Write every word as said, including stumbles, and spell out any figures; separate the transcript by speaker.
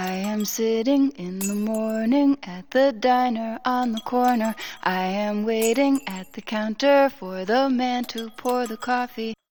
Speaker 1: I am sitting in the morning at the diner on the corner. I am waiting at the counter for the man to pour the coffee.